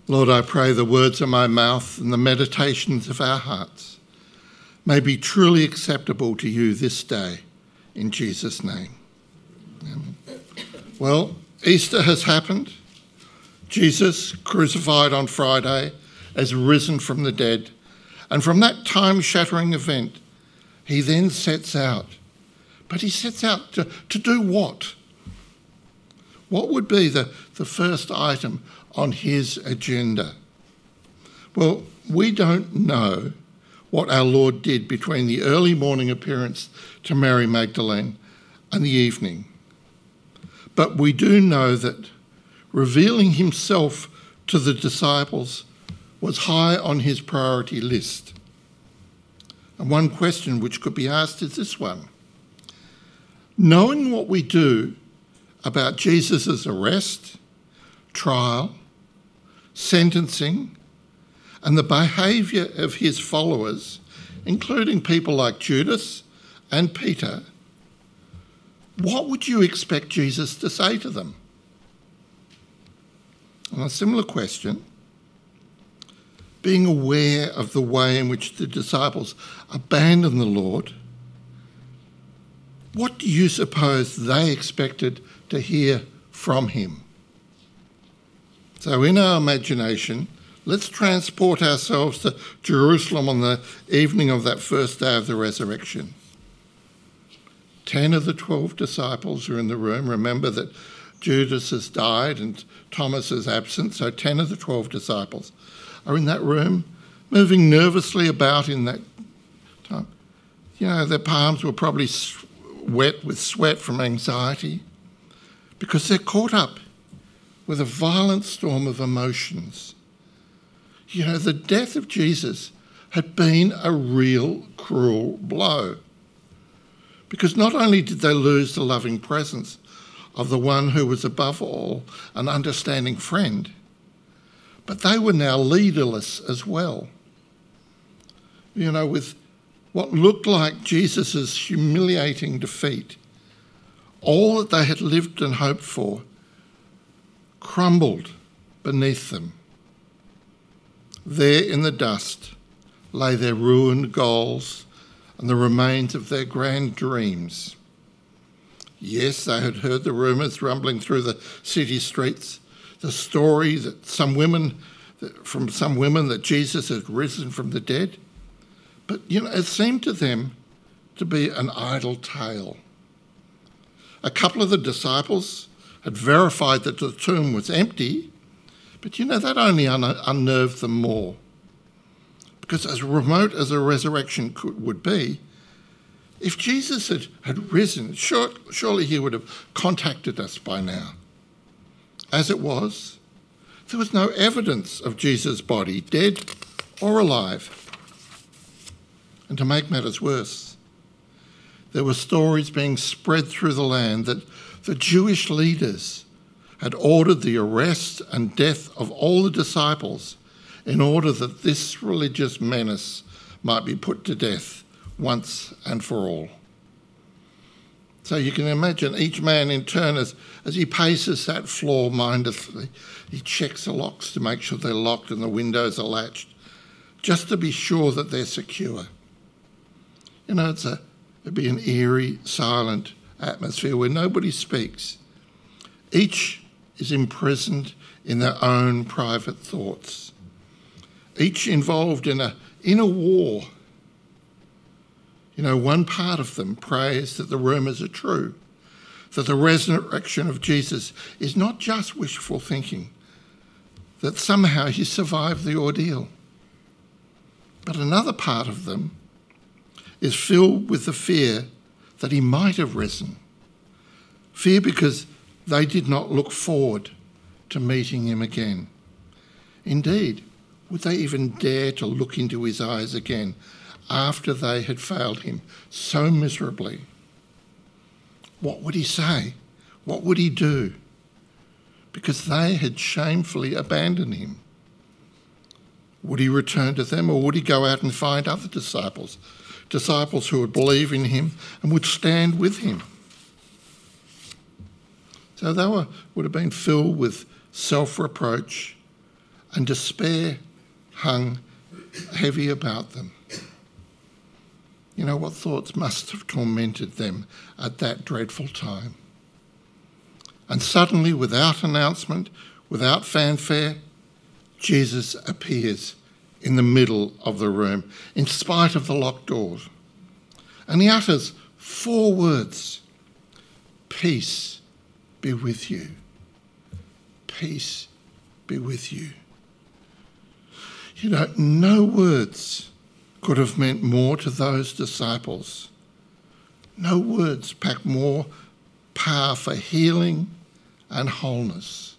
Lord, I pray the words of my mouth and the meditations of our hearts may be truly acceptable to you this day, in Jesus' name. Amen. Well, Easter has happened. Jesus, crucified on Friday, has risen from the dead. And from that time-shattering event, he then sets out. But he sets out to do what? What would be the first item on his agenda? Well, we don't know what our Lord did between the early morning appearance to Mary Magdalene and the evening. But we do know that revealing himself to the disciples was high on his priority list. And one question which could be asked is this one. Knowing what we do about Jesus' arrest, trial, sentencing, and the behaviour of his followers, including people like Judas and Peter, what would you expect Jesus to say to them? And a similar question, being aware of the way in which the disciples abandoned the Lord, what do you suppose they expected to hear from him? So in our imagination, let's transport ourselves to Jerusalem on the evening of that first day of the resurrection. 10 of the 12 disciples are in the room. Remember that Judas has died and Thomas is absent, so 10 of the 12 disciples are in that room, moving nervously about in that time. You know, their palms were probably wet with sweat from anxiety because they're caught up with a violent storm of emotions. You know, the death of Jesus had been a real cruel blow because not only did they lose the loving presence of the one who was above all an understanding friend, but they were now leaderless as well. You know, with what looked like Jesus' humiliating defeat, all that they had lived and hoped for crumbled beneath them. There in the dust lay their ruined goals and the remains of their grand dreams. Yes, they had heard the rumours rumbling through the city streets, the story that from some women that Jesus had risen from the dead. But, you know, it seemed to them to be an idle tale. A couple of the disciples had verified that the tomb was empty, but, you know, that only unnerved them more. Because as remote as a resurrection would be, if Jesus had risen, surely he would have contacted us by now. As it was, there was no evidence of Jesus' body, dead or alive. And to make matters worse, there were stories being spread through the land that the Jewish leaders had ordered the arrest and death of all the disciples in order that this religious menace might be put to death once and for all. So you can imagine each man in turn as he paces that floor mindlessly, he checks the locks to make sure they're locked and the windows are latched, just to be sure that they're secure. You know, it'd be an eerie, silent atmosphere where nobody speaks. Each is imprisoned in their own private thoughts. Each involved in a war. You know, one part of them prays that the rumours are true, that the resurrection of Jesus is not just wishful thinking, that somehow he survived the ordeal. But another part of them is filled with the fear that he might have risen. Fear because they did not look forward to meeting him again. Indeed, would they even dare to look into his eyes again after they had failed him so miserably? What would he say? What would he do? Because they had shamefully abandoned him. Would he return to them, or would he go out and find other disciples who would believe in him and would stand with him? So they would have been filled with self-reproach and despair hung heavy about them. You know, what thoughts must have tormented them at that dreadful time? And suddenly, without announcement, without fanfare, Jesus appears in the middle of the room, in spite of the locked doors. And he utters 4 words: "Peace be with you. Peace be with you." You know, no words could have meant more to those disciples. No words pack more power for healing and wholeness.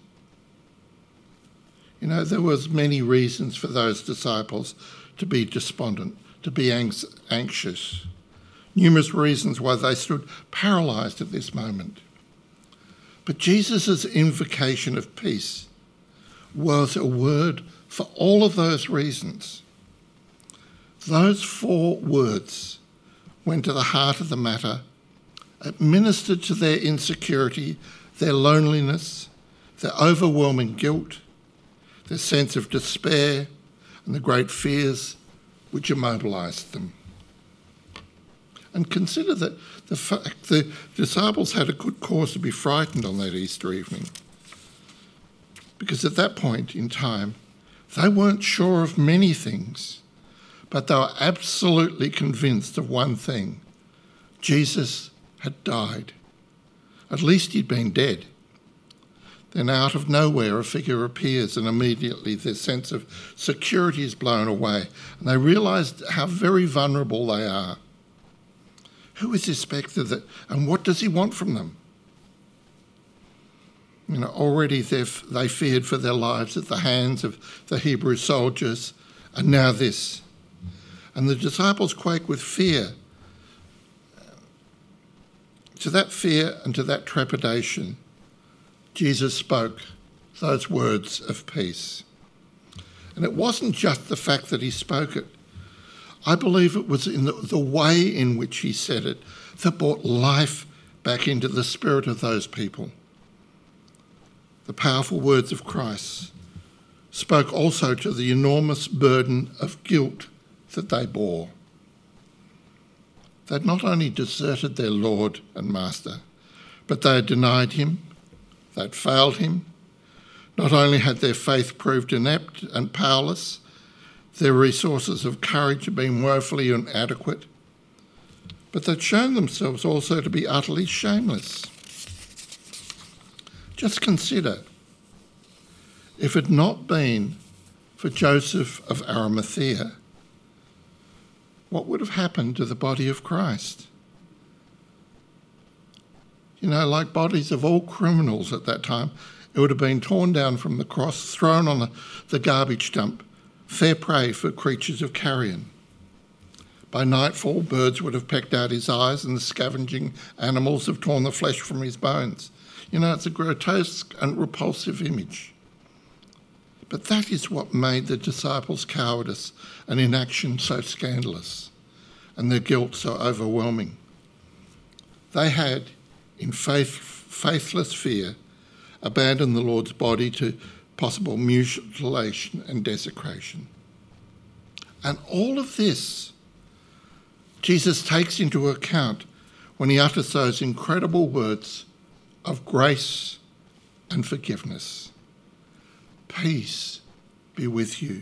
You know, there was many reasons for those disciples to be despondent, to be anxious. Numerous reasons why they stood paralysed at this moment. But Jesus' invocation of peace was a word for all of those reasons. Those 4 words went to the heart of the matter. It ministered to their insecurity, their loneliness, their overwhelming guilt, their sense of despair, and the great fears which immobilised them. And consider that the fact the disciples had a good cause to be frightened on that Easter evening, because at that point in time, they weren't sure of many things, but they were absolutely convinced of one thing: Jesus had died. At least he'd been dead. Then out of nowhere a figure appears, and immediately their sense of security is blown away, and they realise how very vulnerable they are. Who is this spectre, and what does he want from them? You know, already they feared for their lives at the hands of the Hebrew soldiers, and now this. And the disciples quake with fear. To that fear and to that trepidation, Jesus spoke those words of peace. And it wasn't just the fact that he spoke it. I believe it was in the way in which he said it that brought life back into the spirit of those people. The powerful words of Christ spoke also to the enormous burden of guilt that they bore. They'd not only deserted their Lord and Master, but they had denied him, they'd failed him. Not only had their faith proved inept and powerless, their resources of courage had been woefully inadequate, but they'd shown themselves also to be utterly shameless. Just consider, if it had not been for Joseph of Arimathea, what would have happened to the body of Christ? You know, like bodies of all criminals at that time, it would have been torn down from the cross, thrown on the garbage dump, fair prey for creatures of carrion. By nightfall, birds would have pecked out his eyes, and the scavenging animals have torn the flesh from his bones. You know, it's a grotesque and repulsive image. But that is what made the disciples' cowardice and inaction so scandalous, and their guilt so overwhelming. They had, in faithless fear, abandoned the Lord's body to possible mutilation and desecration. And all of this Jesus takes into account when he utters those incredible words of grace and forgiveness. Peace be with you.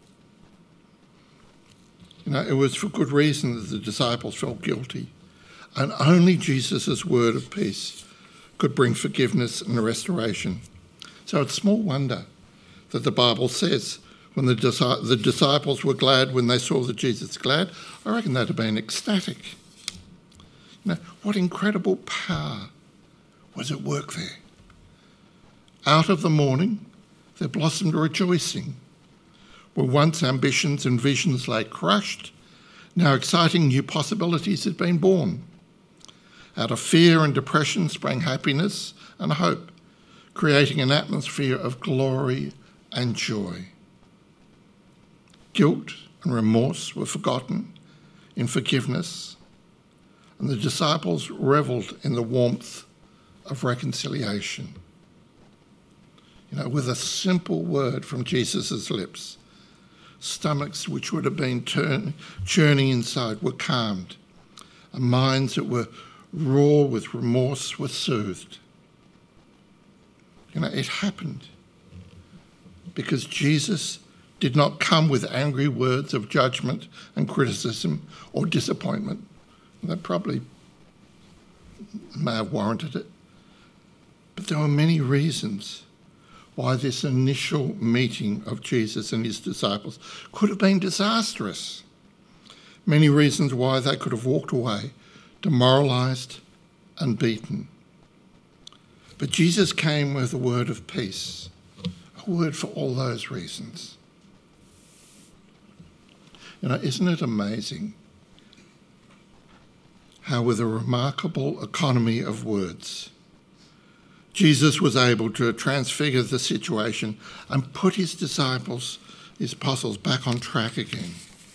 You know, it was for good reason that the disciples felt guilty, and only Jesus' word of peace could bring forgiveness and restoration. So it's small wonder that the Bible says when the disciples were glad when they saw that Jesus was glad. I reckon they'd have been ecstatic. You know, what incredible power was at work there. Out of the mourning, there blossomed a rejoicing. Where once ambitions and visions lay crushed, now exciting new possibilities had been born. Out of fear and depression sprang happiness and hope, creating an atmosphere of glory and joy. Guilt and remorse were forgotten in forgiveness, and the disciples revelled in the warmth of reconciliation. With a simple word from Jesus' lips, stomachs which would have been churning inside were calmed, and minds that were raw with remorse were soothed. It happened because Jesus did not come with angry words of judgment and criticism or disappointment. That probably may have warranted it. But there were many reasons why this initial meeting of Jesus and his disciples could have been disastrous. Many reasons why they could have walked away demoralised and beaten. But Jesus came with a word of peace, a word for all those reasons. Isn't it amazing how with a remarkable economy of words, Jesus was able to transfigure the situation and put his disciples, his apostles, back on track again.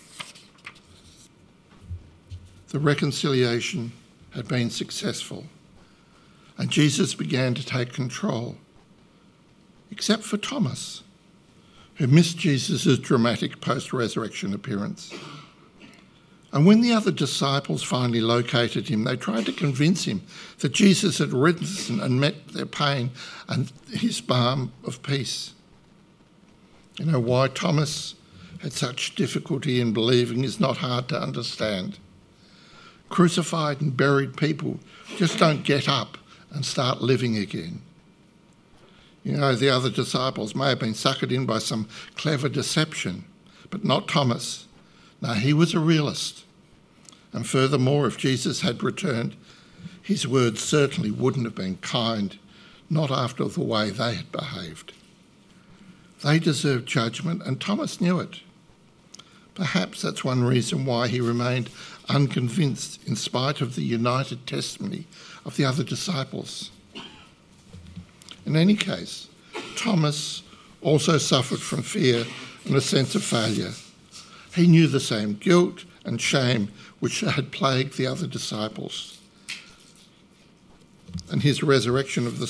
The reconciliation had been successful, and Jesus began to take control, except for Thomas, who missed Jesus' dramatic post-resurrection appearance. And when the other disciples finally located him, they tried to convince him that Jesus had risen and met their pain and his balm of peace. Why Thomas had such difficulty in believing is not hard to understand. Crucified and buried people just don't get up and start living again. The other disciples may have been suckered in by some clever deception, but not Thomas. No, he was a realist. And furthermore, if Jesus had returned, his words certainly wouldn't have been kind, not after the way they had behaved. They deserved judgment, and Thomas knew it. Perhaps that's one reason why he remained unconvinced in spite of the united testimony of the other disciples. In any case, Thomas also suffered from fear and a sense of failure. He knew the same guilt and shame which had plagued the other disciples. And his rejection of the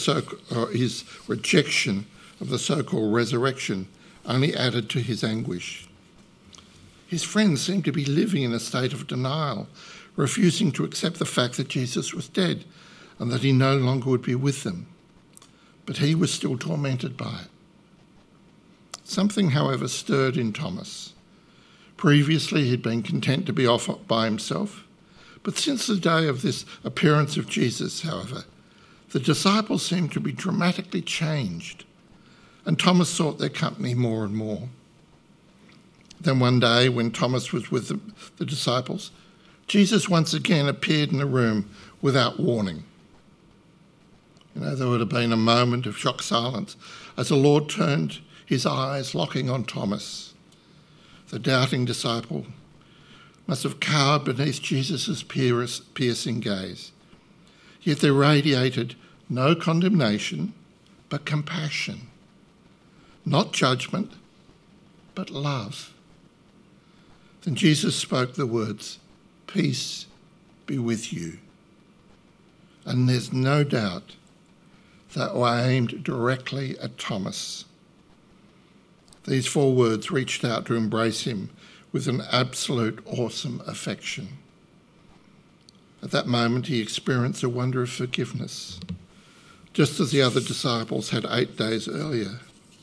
so-called resurrection only added to his anguish. His friends seemed to be living in a state of denial, refusing to accept the fact that Jesus was dead and that he no longer would be with them. But he was still tormented by it. Something, however, stirred in Thomas. Previously, he'd been content to be off by himself. But since the day of this appearance of Jesus, however, the disciples seemed to be dramatically changed, and Thomas sought their company more and more. Then one day, when Thomas was with the disciples, Jesus once again appeared in the room without warning. There would have been a moment of shocked silence as the Lord turned his eyes, locking on Thomas. The doubting disciple must have cowered beneath Jesus' piercing gaze. Yet there radiated no condemnation, but compassion. Not judgment, but love. Then Jesus spoke the words, "Peace be with you." And there's no doubt that were aimed directly at Thomas. These 4 words reached out to embrace him with an absolute awesome affection. At that moment, he experienced a wonder of forgiveness, just as the other disciples had 8 days earlier.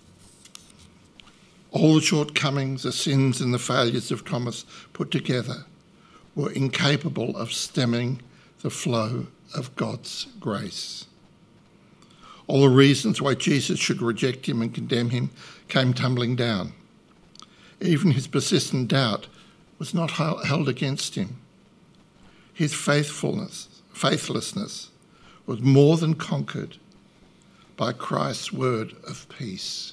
All the shortcomings, the sins and the failures of Thomas put together were incapable of stemming the flow of God's grace. All the reasons why Jesus should reject him and condemn him came tumbling down. Even his persistent doubt was not held against him. His faithlessness was more than conquered by Christ's word of peace.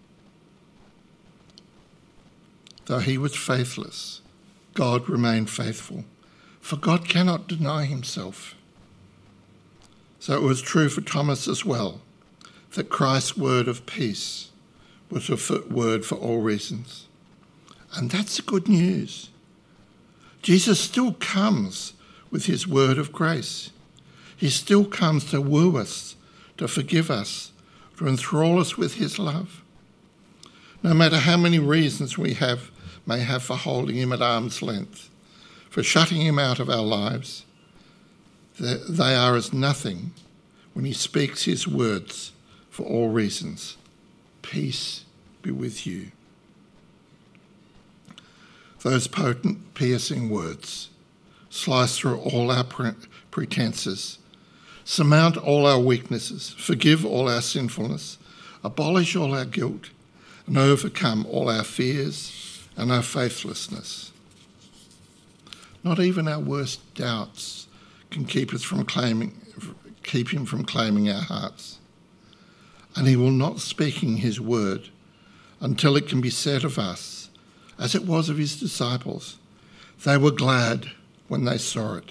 Though he was faithless, God remained faithful, for God cannot deny himself. So it was true for Thomas as well, that Christ's word of peace was a word for all reasons. And that's the good news. Jesus still comes with his word of grace. He still comes to woo us, to forgive us, for enthrall us with his love. No matter how many reasons we may have for holding him at arm's length, for shutting him out of our lives, they are as nothing when he speaks his words for all reasons. Peace be with you. Those potent, piercing words slice through all our pretenses, surmount all our weaknesses, forgive all our sinfulness, abolish all our guilt, and overcome all our fears and our faithlessness. Not even our worst doubts can keep him from claiming our hearts. And he will not speaking his word until it can be said of us, as it was of his disciples, they were glad when they saw it.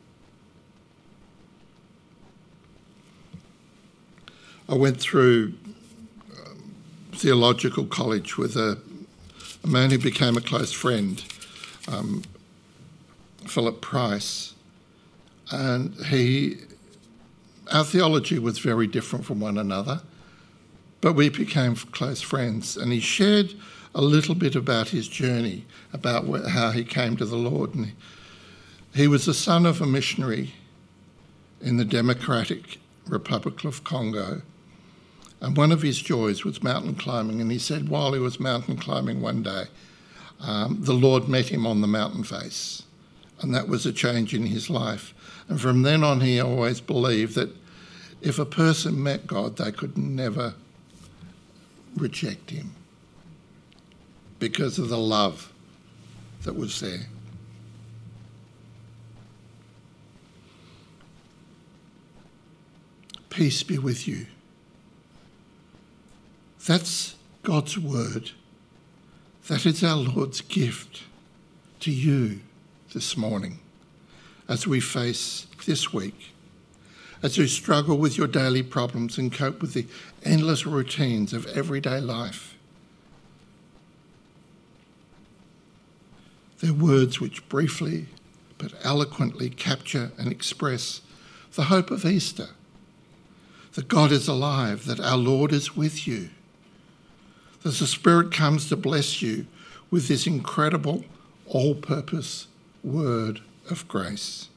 I went through theological college with a man who became a close friend, Philip Price, and our theology was very different from one another, but we became close friends, and he shared a little bit about his journey, about how he came to the Lord. And he was the son of a missionary in the Democratic Republic of Congo, and one of his joys was mountain climbing. And he said while he was mountain climbing one day, the Lord met him on the mountain face, and that was a change in his life. And from then on, he always believed that if a person met God, they could never reject him because of the love that was there. Peace be with you. That's God's word. That is our Lord's gift to you this morning as we face this week, as you struggle with your daily problems and cope with the endless routines of everyday life. They're words which briefly but eloquently capture and express the hope of Easter, that God is alive, that our Lord is with you, that the Spirit comes to bless you with this incredible all-purpose word of grace.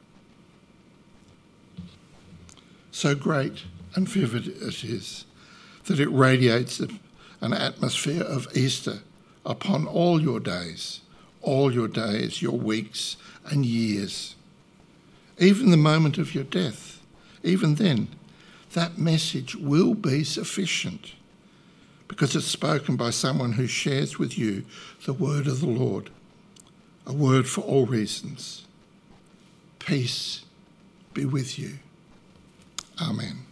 So great and vivid it is that it radiates an atmosphere of Easter upon all your days, your weeks and years. Even the moment of your death, even then, that message will be sufficient because it's spoken by someone who shares with you the word of the Lord, a word for all reasons. Peace be with you. Amen.